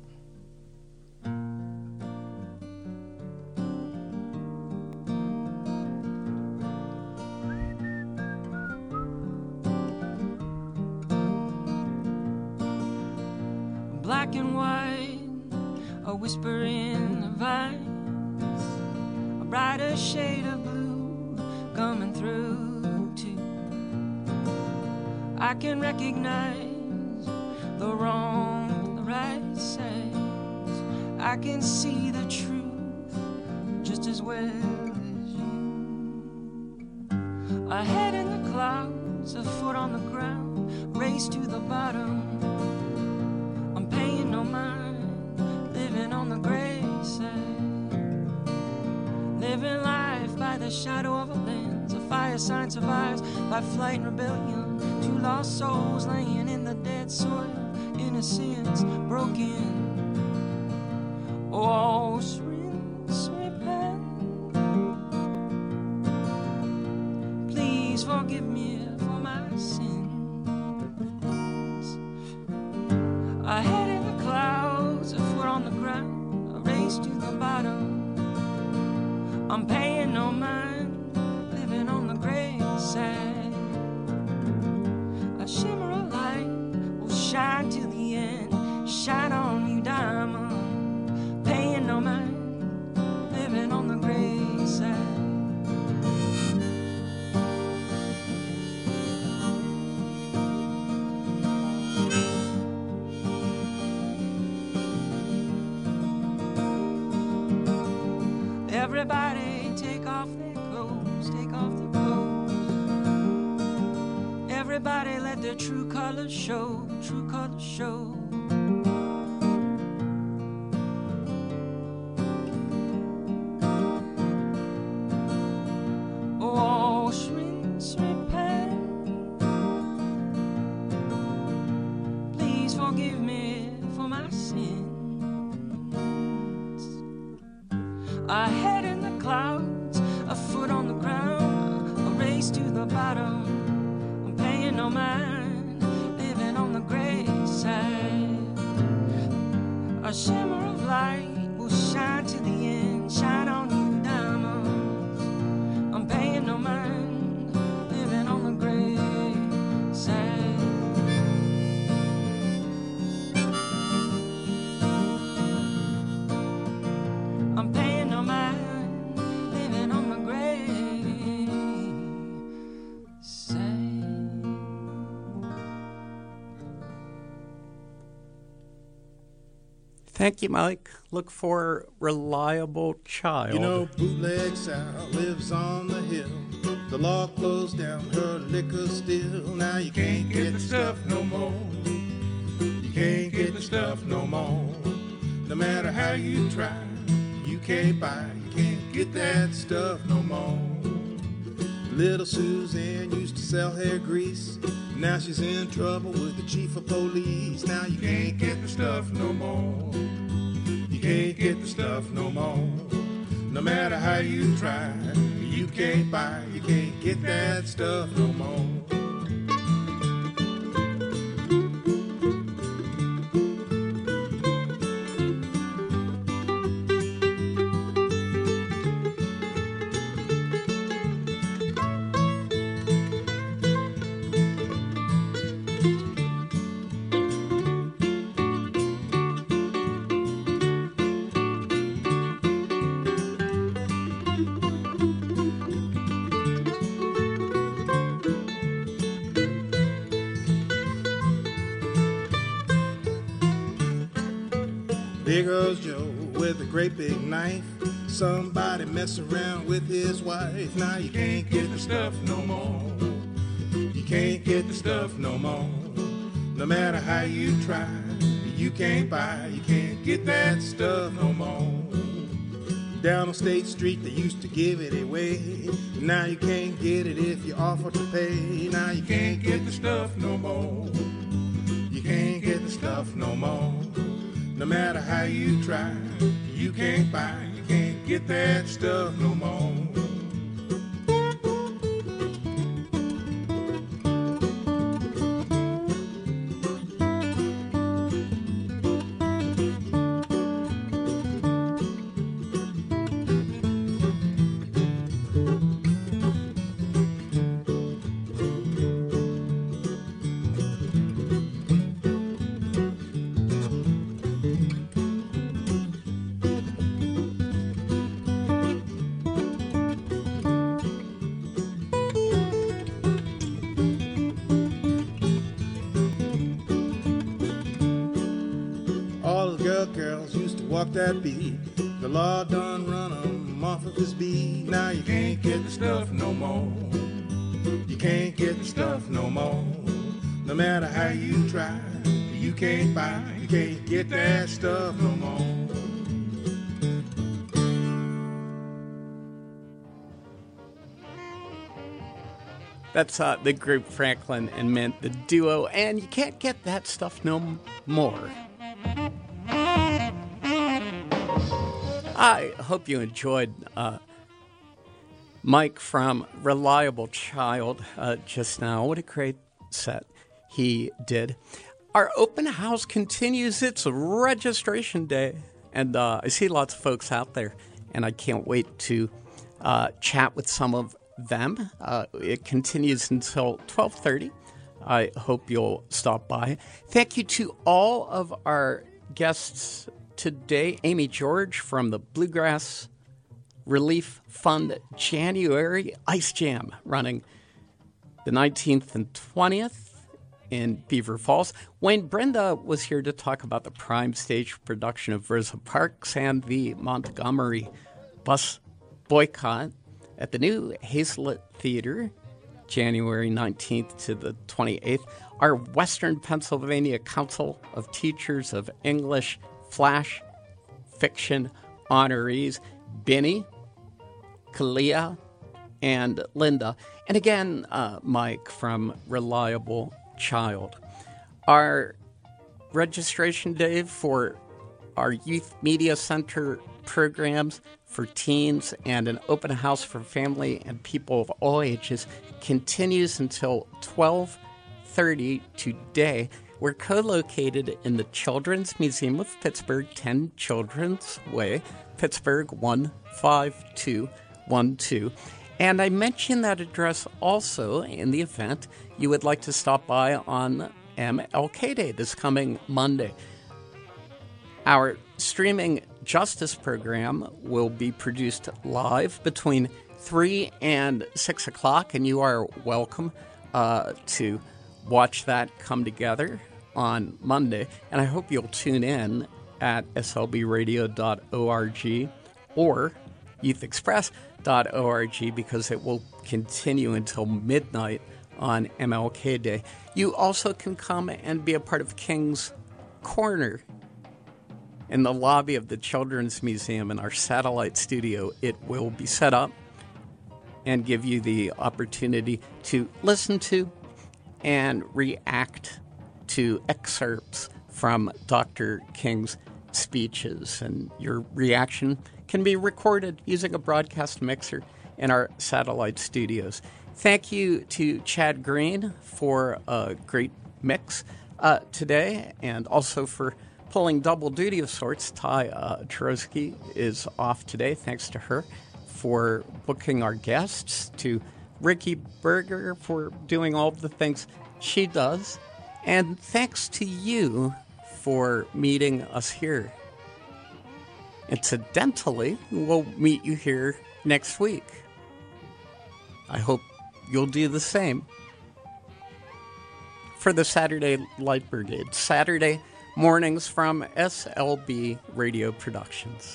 Black and white, a whisper in the vines, a brighter shade of blue coming through too. I can recognize the wrong with the right sides. I can see the truth just as well as you. A head in the clouds, a foot on the ground, race to the bottom. I'm paying no mind, living on the gray side, living shadow of a lens. A fire sign survives by flight and rebellion. Two lost souls laying in the dead soil. Innocence broken. Oh, rinse, repent. Please forgive me for my sins. I head in the clouds, a foot on the ground, a race to the bottom. I'm paying no mind, living on the gray side. A shimmer of light will shine to the end. Shine on you, diamond. Paying no mind, living on the gray side. Everybody take off their clothes, take off their clothes. Everybody let their true colors show, true colors show. Oh, shrinks, repent. Please forgive me for my sins. I head in the clouds, a foot on the ground, a race to the bottom. I'm paying no mind, living on the gray side. A shimmer of light will shine to the end, shine on you, diamonds. I'm paying no mind, living on the gray side. I'm paying no mind, living on the gray side. Thank you, Mike. Look for Reliable Child. You know, Bootleg Sal lives on the hill. The law closed down her liquor still. Now you can't get the stuff no more. You can't get the stuff no more. No matter how you try, you can't buy, you can't get that stuff no more. Little Suzanne used to sell hair grease. Now she's in trouble with the chief of police. Now you can't get the stuff no more. You can't get the stuff no more. No matter how you try, you can't buy, you can't get that stuff no more. Big Earl's Joe with a great big knife. Somebody mess around with his wife. Now you can't get the stuff no more. You can't get the stuff no more. No matter how you try, you can't buy, you can't get that stuff no more. Down on State Street they used to give it away. Now you can't get it if you offer to pay. Now you can't get the stuff no more. You can't get the stuff no more. No matter how you try, you can't buy, you can't get that stuff no more. Girls used to walk that beat. The law done run them off of his beat. Now you can't get the stuff no more. You can't get the stuff no more. No matter how you try, you can't buy, you can't get that stuff no more. That's uh, the group Franklin and Mint, the duo, and you can't get that stuff no m- more. I hope you enjoyed uh, Mike from Reliable Child uh, just now. What a great set he did. Our open house continues. It's registration day, and uh, I see lots of folks out there, and I can't wait to uh, chat with some of them. Uh, it continues until twelve thirty. I hope you'll stop by. Thank you to all of our guests today. Amy George from the Bluegrass Relief Fund January Ice Jam, running the nineteenth and twentieth in Beaver Falls. Wayne Brenda was here to talk about the Prime Stage production of Rosa Parks and the Montgomery bus boycott at the new Hazlitt Theater, January nineteenth to the twenty-eighth. Our Western Pennsylvania Council of Teachers of English Flash Fiction honorees, Benny, Kalia, and Linda. And again, uh, Mike from Reliable Child. Our registration day for our Youth Media Center programs for teens and an open house for family and people of all ages continues until twelve thirty today. We're co-located in the Children's Museum of Pittsburgh, ten Children's Way, Pittsburgh one five two one two. And I mentioned that address also in the event you would like to stop by on M L K Day this coming Monday. Our streaming justice program will be produced live between three and six o'clock, and you are welcome uh, to watch that come together on Monday. And I hope you'll tune in at s l b radio dot org or youth express dot org because it will continue until midnight on M L K Day. You also can come and be a part of King's Corner in the lobby of the Children's Museum in our satellite studio. It will be set up and give you the opportunity to listen to and react to excerpts from Doctor King's speeches. And your reaction can be recorded using a broadcast mixer in our satellite studios. Thank you to Chad Green for a great mix uh, today, and also for pulling double duty of sorts. Ty uh, Trotsky is off today. Thanks to her for booking our guests, to Ricky Berger for doing all the things she does, and thanks to you for meeting us here. Incidentally, we'll meet you here next week. I hope you'll do the same for the Saturday Light Brigade, Saturday mornings from S L B Radio Productions.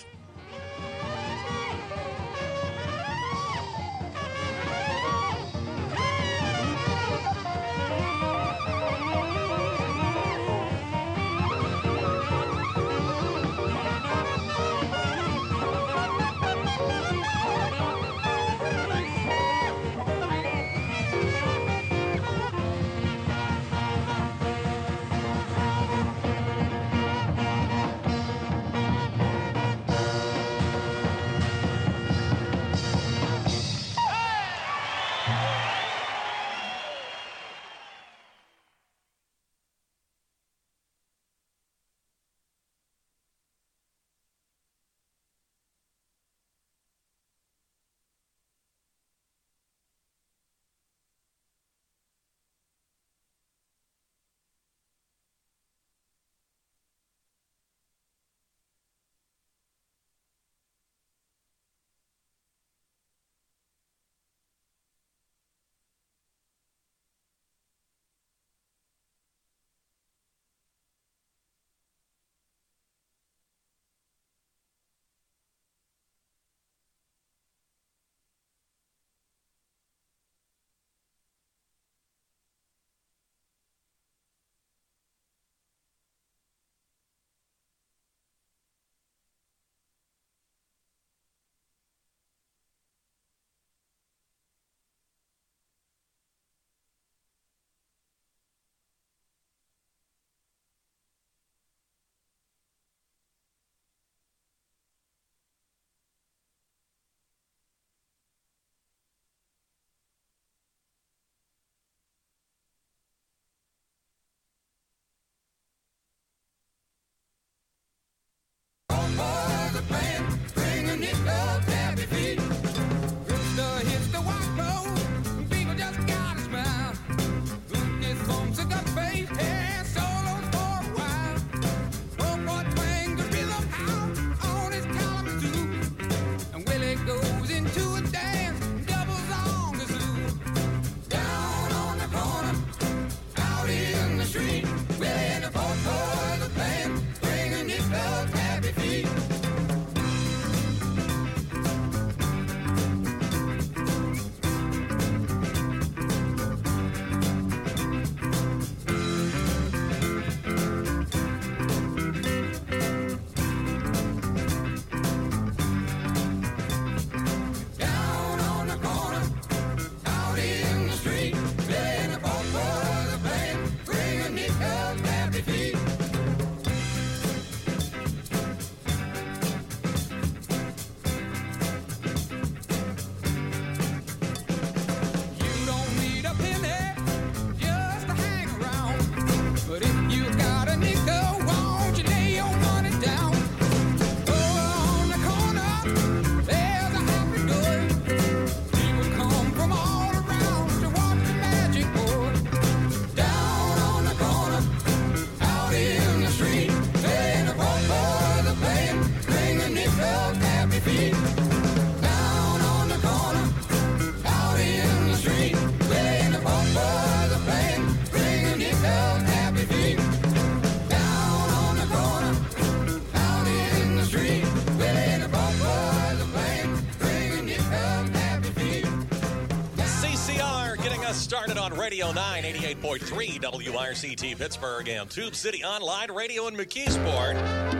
on Radio nine, eighty-eight point three W I R C T Pittsburgh and Tube City Online Radio in McKeesport.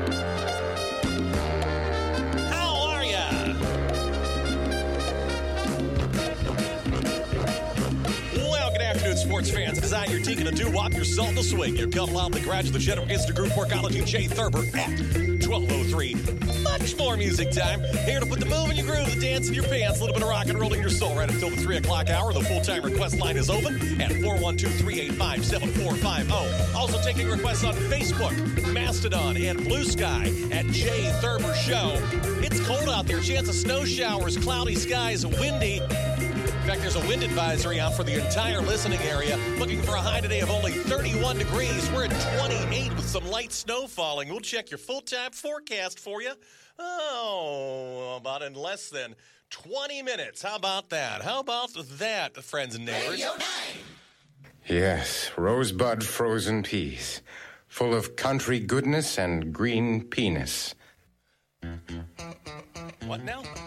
How are ya? Well, good afternoon, sports fans. Design your teak and a doo-wop, your salt and a swing. Your couple out the garage of the General Instant Group Workology, Jay Thurber at twelve oh three. Much more music time. Here to put the move in your groove, the dance in your pants, a little bit of rock and roll in your soul right until the three o'clock hour. The full-time request line is open at four one two, three eight five, seven four five zero. Also taking requests on Facebook, Mastodon, and Blue Sky at Jay Thurber Show. It's cold out there. Chance of snow showers, cloudy skies, windy. In fact, there's a wind advisory out for the entire listening area. Looking for a high today of only thirty-one degrees. We're at twenty-eight with some light snow falling. We'll check your full-time forecast for you. Oh, about in less than twenty minutes. How about that? How about that, friends and neighbors? Yes, rosebud frozen peas, full of country goodness and green penis. What now?